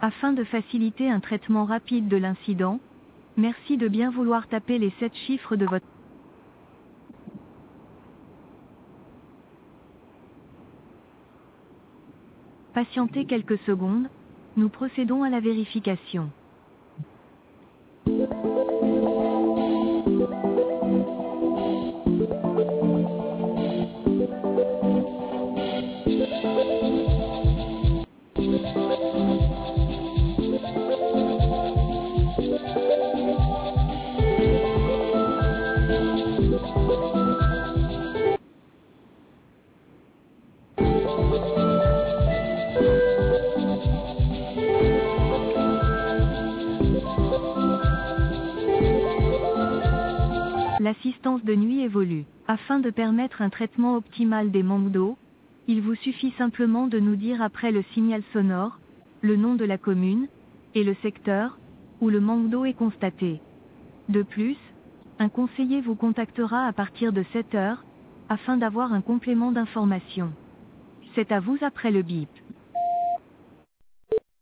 Afin de faciliter un traitement rapide de l'incident, merci de bien vouloir taper les 7 chiffres de votre... Patientez quelques secondes, nous procédons à la vérification. L'assistance de nuit évolue. Afin de permettre un traitement optimal des manques d'eau, il vous suffit simplement de nous dire après le signal sonore, le nom de la commune, et le secteur, où le manque d'eau est constaté. De plus, un conseiller vous contactera à partir de 7 heures, afin d'avoir un complément d'information. C'est à vous après le bip.